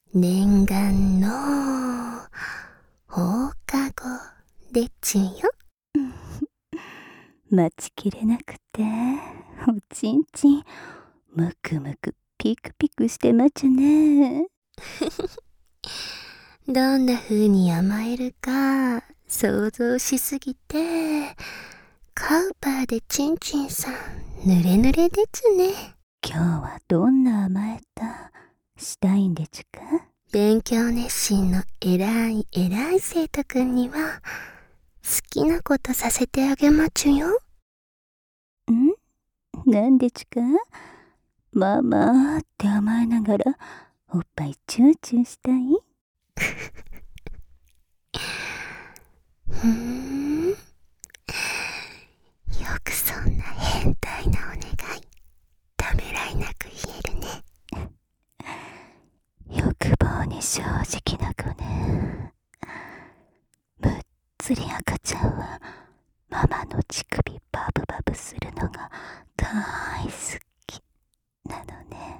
念願の放課後でちゅよ。 待ちきれなくて、おちんちんむくむくピクピクしてまちゅね。 どんな風に甘えるか想像しすぎて、カウパーでちんちんさんぬれぬれでちゅね。 今日はどんな甘えたしたいんでちゅか？ 勉強熱心の偉い生徒くんには好きなことさせてあげまちゅよ。 なんでちゅか？ママって甘えながらおっぱいチューチューしたい？ よくそんな変態なお願いためらいなく言えるね。 欲望に正直な子ね。むっつり赤ちゃんはママの乳首バブバブするのが大好きなのね。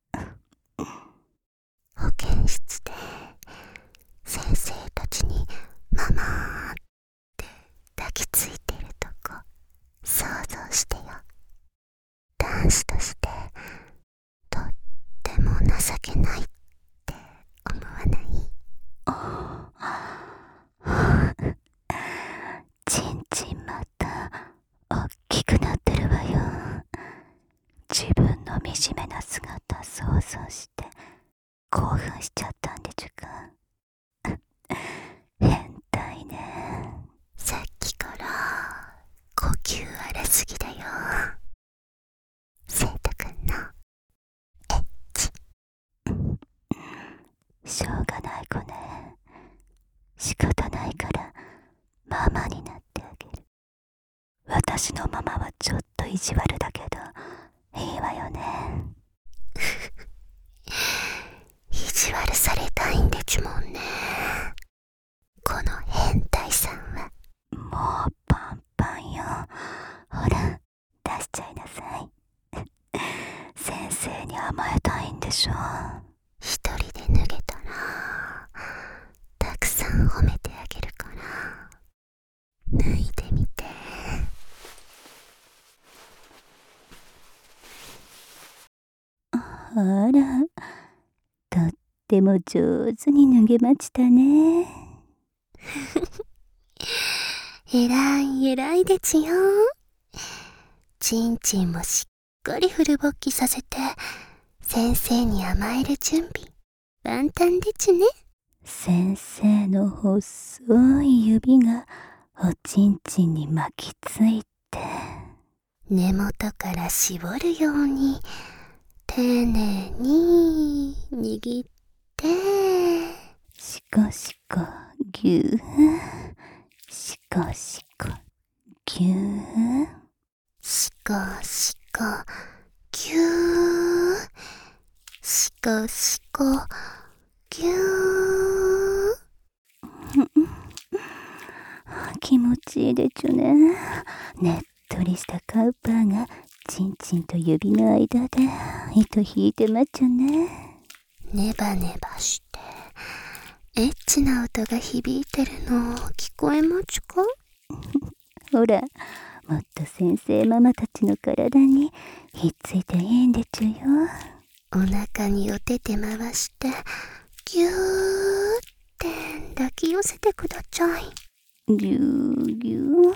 保健室で先生たちにママーって抱きついてるとこ想像してよ。男子としてとっても情けないって思わない？ ちんちんまたおっきくなってるわよ。自分の惨めな姿想像して興奮しちゃったんでちゅか？変態ね。 さっきから呼吸荒すぎだよ。生徒くんのエッチ。 しょうがない子ね。仕方ないからママになってあげる。私のママはちょっと意地悪だけどいいわよね。 意地悪されたいんでちゅもんね。この変態さんは。 もうパンパンよ。ほら出しちゃいなさい。先生に甘えたいんでしょ。 一人で脱げたらたくさん褒めてあげるから脱いでみて。 あら、とっても上手に脱げましたね。 偉いでちよ。ちんちんもしっかりフル勃起させて先生に甘える準備万端でちゅね。 先生の細い指がおちんちんに巻きついて、 根元から絞るように丁寧に握って、 シコシコギュー、シコシコギュー、 シコシコギュー、シコシコギュー。 気持ちいいでちゅね。ねっとりしたカウパーがちんちんと指の間で糸引いてまっちゃね。 ネバネバしてエッチな音が響いてるの聞こえまちゅか？ ほら、もっと先生ママたちの体にひっついていいんでちゅよ。 お腹にお手手回してギューって抱き寄せてくだちゃい。 ぎゅーぎゅー。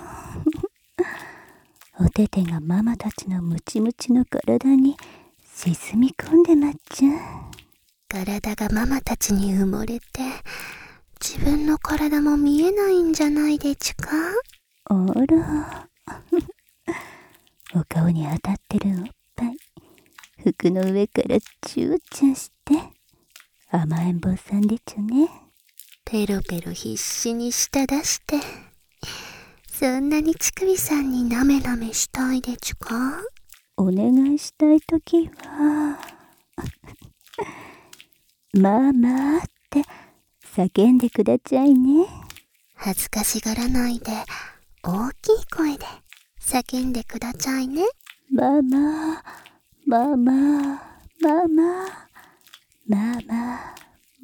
お手手がママたちのムチムチの体に沈み込んでまっちゃ。 体がママたちに埋もれて自分の体も見えないんじゃないでちゅか？ あら。お顔に当たってるおっぱい、服の上からチューチューして甘えん坊さんでちゅね。 ペロペロ必死に舌出して、そんなに乳首さんになめなめしたいでちゅか？ お願いしたいときはママって叫んでくだちゃいね。 恥ずかしがらないで大きい声で叫んでくだちゃいね。 ママママママママ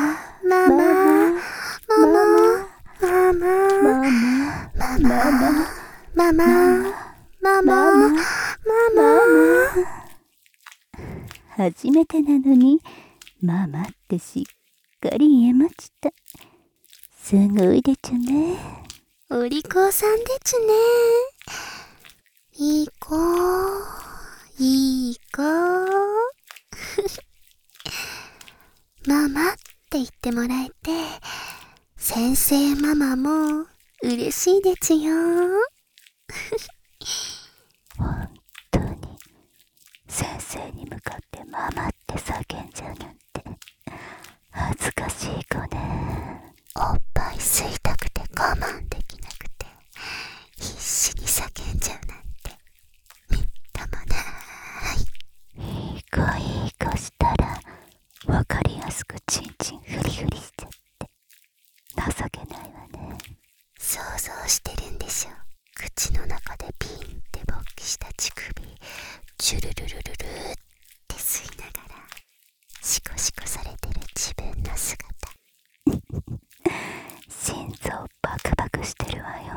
ママ、ママ、ママ、ママ、ママ、ママ、ママ。 初めてなのにママってしっかり言えました。すごいでちゅね。 お利口さんでちゅね。いい子、いい子。ママって言ってもらえて、先生ママも嬉しいでちゅよ。 本当に先生に向かってママって叫んじゃうなんて恥ずかしい子ね。 おっぱい吸いたくて我慢できなくて必死に叫んじゃうなんてみっともない。 いい子いい子したらわかりやすくチンチンフリフリしちゃって情けないわね。 想像してるんでしょ。口の中でピンって勃起した乳首チュルルルルルって吸いながらシコシコされてる自分の姿。 心臓バクバクしてるわよ。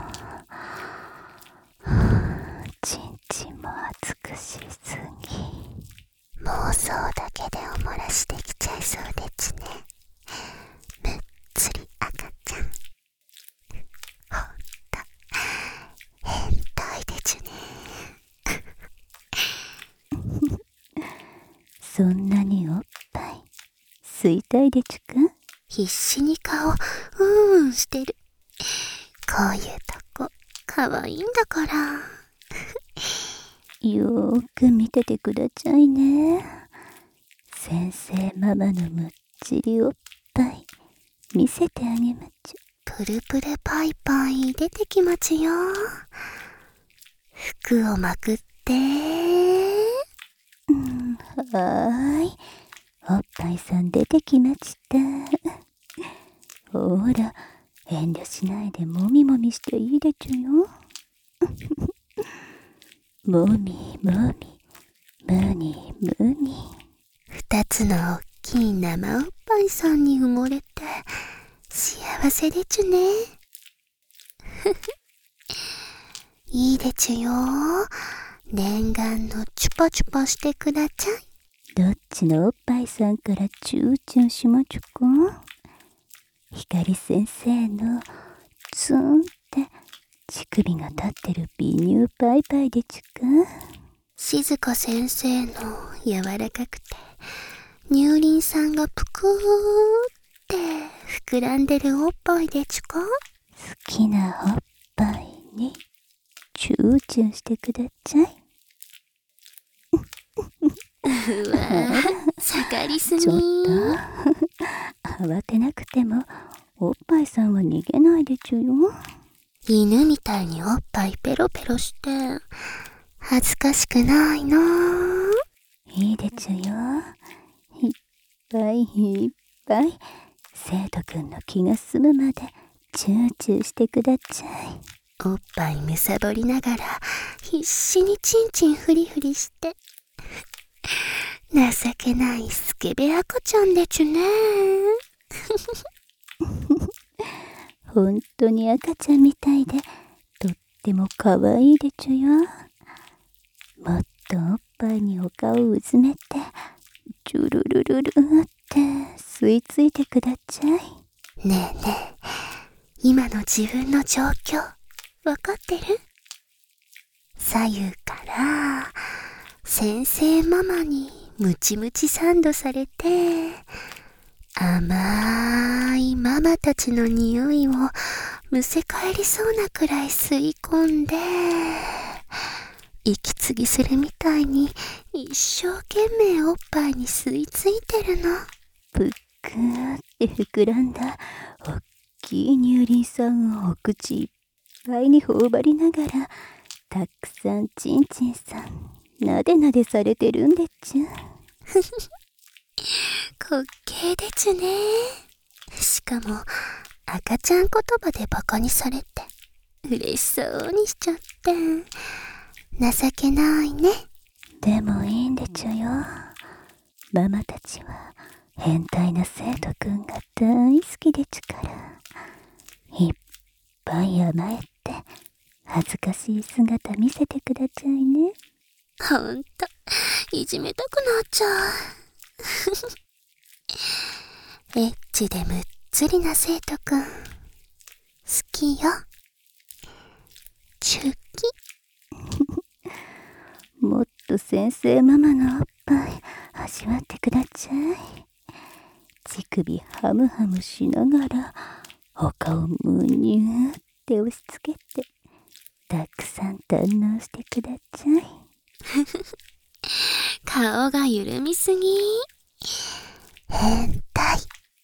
チンチンも熱くしすぎ。 妄想だけでお漏らしできちゃいそうでちね。むっつり赤ちゃん。ほんと変態でちゅね。 そんなにおっぱい吸いたいでちゅか？ 必死に顔してる。こういうとこかわいいんだから。 よーく見ててくだちゃいね。先生ママのむっちりおっぱい見せてあげまちゅ。 プルプルパイパイ出てきまちよ。服をまくって。 はーい。おっぱいさん出てきました。ほら、遠慮しないでもみもみしていいでちゅよ。もみもみ、むにむに。 二つのおっきい生おっぱいさんに埋もれて幸せでちゅね。いいでちゅよ。念願のチュパチュパしてくだちゃい。 どっちのおっぱいさんからチューチューしまちゅか？光先生のツーンって乳首が立ってる微乳パイパイでちゅか？ 静香先生の柔らかくて乳輪さんがぷくーって膨らんでるおっぱいでちゅか？ 好きなおっぱいにチューチューしてくだちゃい。 うわぁ、盛りすぎちょっー。 と慌てなくてもおっぱいさんは逃げないでちゅよ。 犬みたいにおっぱいペロペロして恥ずかしくないの？ いいでちゅよ。いっぱいいっぱい生徒くんの気が済むまでチューチューしてくだちゃい。 おっぱいむさぼりながら必死にチンチンフリフリして情けないスケベ赤ちゃんでちゅね。 ほんとに赤ちゃんみたいでとってもかわいいでちゅよ。もっとおっぱいにお顔をうずめてチュルルルルって吸い付いてくだちゃい。 ねえねえ、今の自分の状況わかってる？左右から先生ママにムチムチサンドされて甘いママたちの匂いをむせ返りそうなくらい吸い込んで息継ぎするみたいに一生懸命おっぱいに吸い付いてるの。 ぷっくーって膨らんだおっきい乳輪さんをお口いっぱいに頬張りながらたくさんチンチンさんなでなでされてるんでちゅ。 滑稽でちゅね。しかも赤ちゃん言葉でバカにされて嬉しそうにしちゃって情けないね。 でもいいんでちゅよ。ママたちは変態な生徒くんが大好きでちゅから、いっぱい甘えって恥ずかしい姿見せてくだちゃいね。 ほんといじめたくなっちゃう。エッチでむっつりな生徒くん好きよ。チュキ。 もっと先生ママのおっぱい味わってくだちゃい。乳首ハムハムしながらお顔むにゅーって押し付けてたくさん堪能してくだちゃい。 顔が緩みすぎ。変態。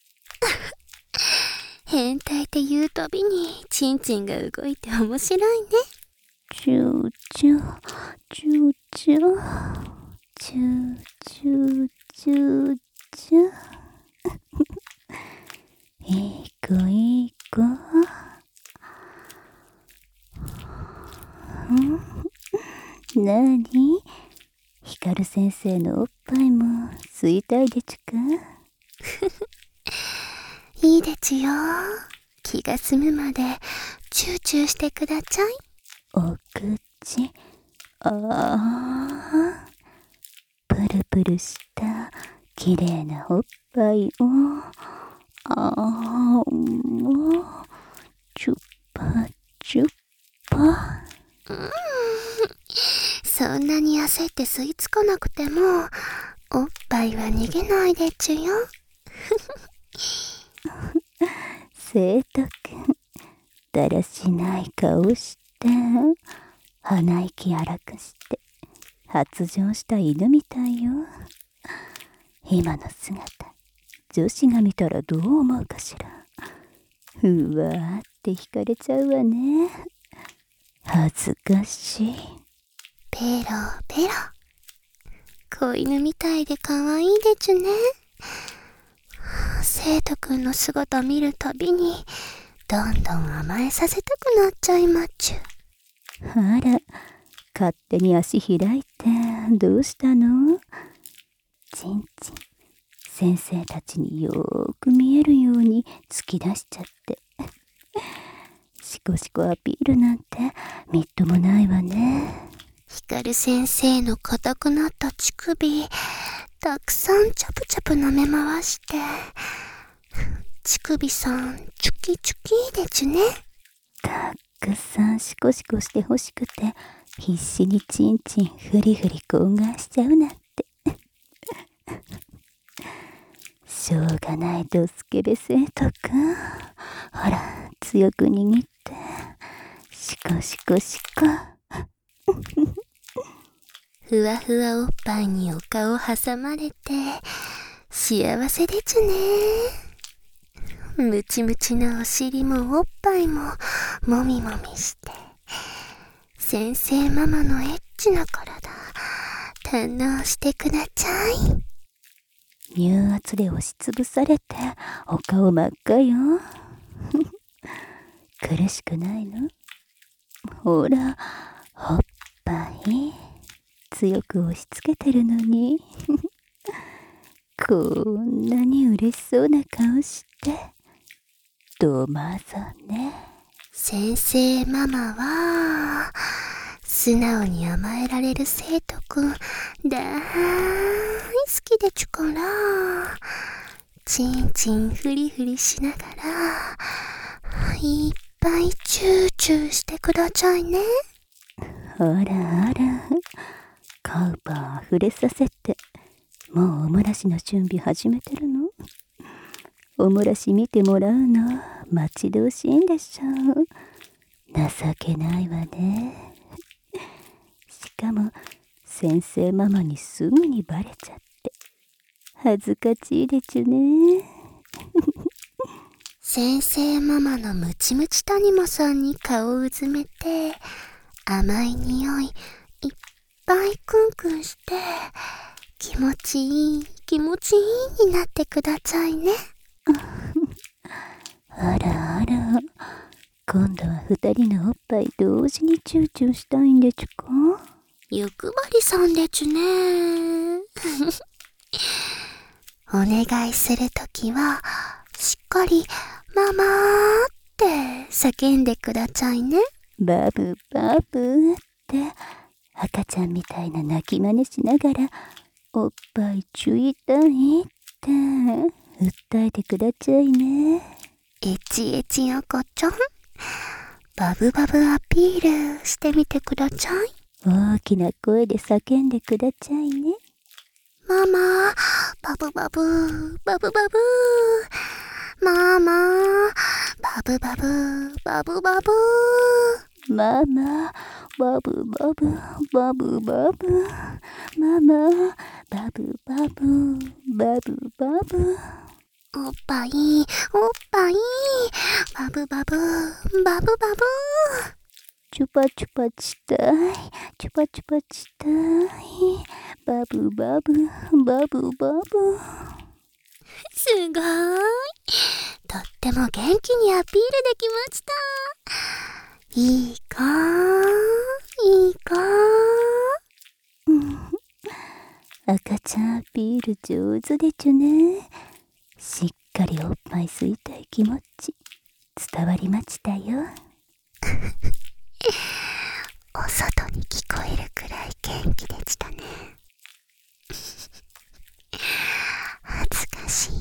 変態って言うたびにチンチンが動いて面白いね。 チューチューチューチューチューチューチューチューいい子いい子。なに、ヒカル先生のおっぱいも吸いたいでちゅか。 いいでちゅよ。気が済むまでチューチューしてくだちゃい。 お口、あー、プルプルしたきれいなおっぱいを、もうチュッパチュッパ。 そんなに焦って吸い付かなくてもおっぱいは逃げないでちゅよ。 生徒くん、だらしない顔して鼻息荒くして発情した犬みたいよ。今の姿女子が見たらどう思うかしら。うわーって惹かれちゃうわね。恥ずかしい。 ペロペロ。子犬みたいで可愛いでちゅね。生徒くんの姿見るたびにどんどん甘えさせたくなっちゃいまっちゅ。 あら、勝手に足開いてどうしたの？ちんちん、先生たちによーく見えるように突き出しちゃってシコシコアピールなんてみっともないわね。 ヒカル先生の硬くなった乳首たくさんチャプチャプ舐め回して乳首さんチュキチュキでちゅね。 たくさんシコシコしてほしくて必死にチンチンフリフリ懇願しちゃうなんてしょうがないドスケベ生徒くん。ほら強く握ってシコシコシコ。 ふわふわおっぱいにお顔挟まれて幸せでちゅね。ムチムチなお尻もおっぱいももみもみして先生ママのエッチな体堪能してくだちゃい。 乳圧で押しつぶされてお顔真っ赤よ。苦しくないの？ほらおっぱい強く押し付けてるのにこんなに嬉しそうな顔してどまぞね。 先生ママは素直に甘えられる生徒くん大好きでちゅから、チンチンフリフリしながらいっぱいチューチューしてくだちゃいね。 あらあら、カウパー溢れさせてもうおもらしの準備始めてるの？おもらし見てもらうの待ち遠しいんでしょう。情けないわね。しかも先生ママにすぐにバレちゃって恥ずかしいでちゅね。 先生ママのムチムチ谷間さんに顔をうずめて甘い匂いいっぱいクンクンして気持ちいいになってくださいね。 あらあら、今度は二人のおっぱい同時にチューチューしたいんでちゅか？ 欲張りさんでちゅね。お願いするときはしっかりママーって叫んでくださいね。 バブバブって赤ちゃんみたいな泣き真似しながらおっぱいちゅいたいって訴えてくださいね。 エチエチ赤ちゃん、バブバブアピールしてみてください。 大きな声で叫んでくださいね。 ママ、バブバブ、バブバブ。ママ、バブバブ、バブバブ。 ママ、バブバブ、バブバブ。ママ、バブバブ、バブバブ。 おっぱい、おっぱい。バブバブ、バブバブ。 チュパチュパしたい、チュパチュパしたい。バブバブ、バブバブ。 すごーい。とっても元気にアピールできました。いい子、いい子。 赤ちゃんアピール上手でちゅね。しっかりおっぱい吸いたい気持ち伝わりましたよ。 お外に聞こえるくらい元気でしたね。恥ずかしい。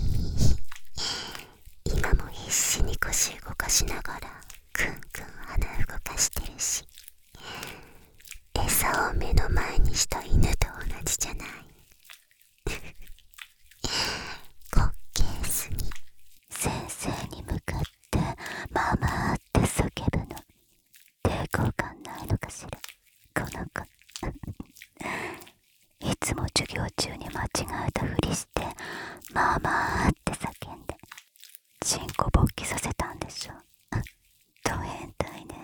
今も必死に腰動かしながらくんくん鼻動かしてるし、餌を目の前にした犬と同じじゃない。滑稽すぎ。 先生に向かってママって叫ぶの抵抗感ないのかしら、この子。いつも授業中に間違えたふりしてママって叫んでチンコ勃起させたんでしょ。ド変態ね。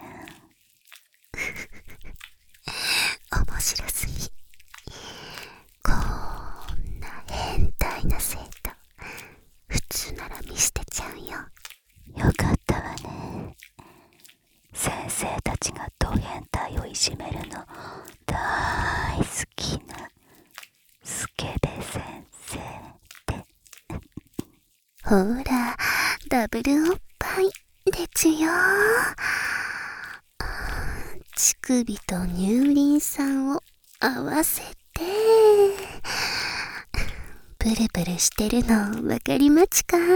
面白すぎ。こんな変態な生徒、普通なら見捨てちゃうよ。 よかったわね。先生たちがド変態をいじめるの大好きなスケベ先生ってほら、ダブルおっぱいでちゅよ。乳首と乳輪酸を合わせてブルブルしてるのわかりまちか？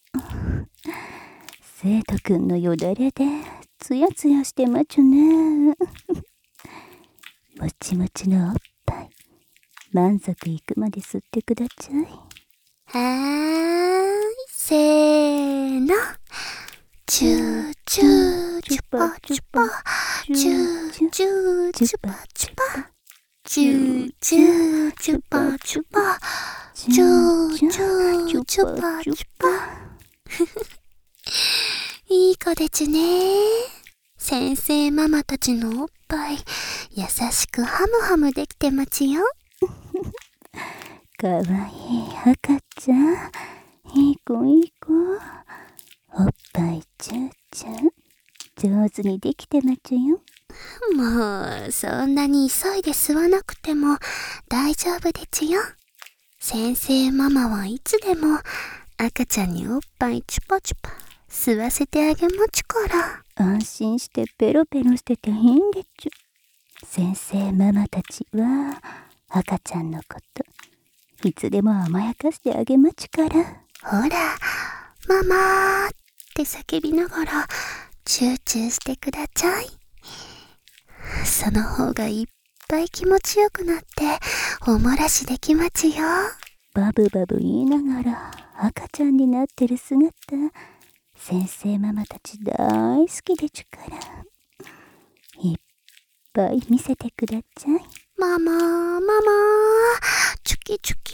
生徒くんのよだれでツヤツヤしてまちゅね。もちもちのおっぱい満足いくまで吸ってください。 はーい、せーの。チューチューチュパチュパ、チューチューチュパチュパ、チューチューチュパチュパ、チューチューチュパチュパ。いい子でちゅね。先生ママたちのおっぱい優しくハムハムできてまちよ。 かわいい赤ちゃん、いい子いい子。おっぱいチューチュー上手にできてまちゅよ。 もうそんなに急いで吸わなくても大丈夫でちゅよ。先生ママはいつでも赤ちゃんにおっぱいチュパチュパ吸わせてあげまちから。 安心してペロペロしてていいんでちゅ。先生ママたちは赤ちゃんのこといつでも甘やかしてあげまちから。 ほら、ママーって叫びながらチューチューしてください。その方がいっぱい気持ちよくなってお漏らしできまちよ。 バブバブ言いながら赤ちゃんになってる姿、先生ママたち大好きでちゅから、いっぱい見せてください。 ママーママー、チュキチュキ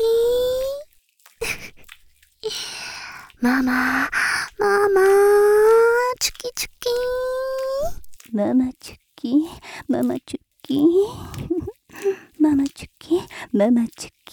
ー。ママーママー、チュキチュキー。 ママチュキママチュキママチュキママチュキ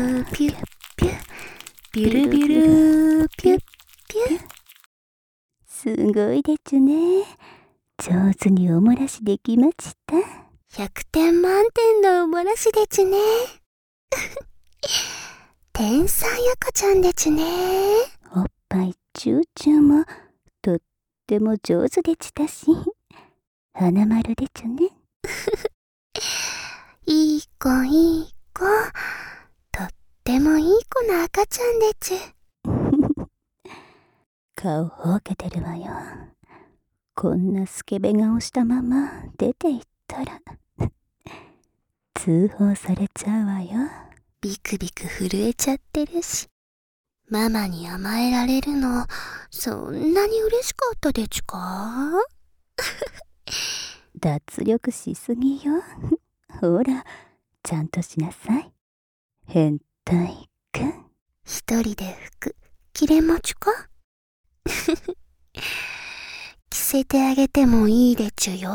ューピュッピュビュルビュルピュッピュッ。 すごいでちゅね。上手におもらしできました。 100点満点のおもらしでちゅね。天才赤ちゃんでちゅね。 おっぱいチューチューもとっても上手でちたし、花丸でちゅね。 いい子いい子、とってもいい子な赤ちゃんでちゅ。 顔ほうけてるわよ。こんなスケベ顔したまま出て行ったら通報されちゃうわよ。 ビクビク震えちゃってるし、ママに甘えられるのそんなに嬉しかったでちゅか？ 脱力しすぎよ。ほら、ちゃんとしなさい。変態くん。 一人で服着れもちゅか？着せてあげてもいいでちゅよ。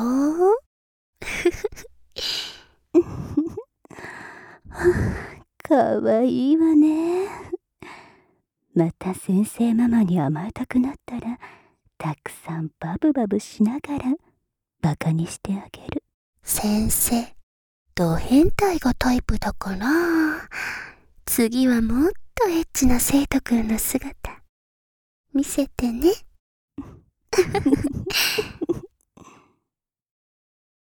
かわいいわね。また先生ママに甘えたくなったら、たくさんバブバブしながらバカにしてあげる。 先生、ド変態がタイプだから、次はもっとエッチな生徒くんの姿見せてね。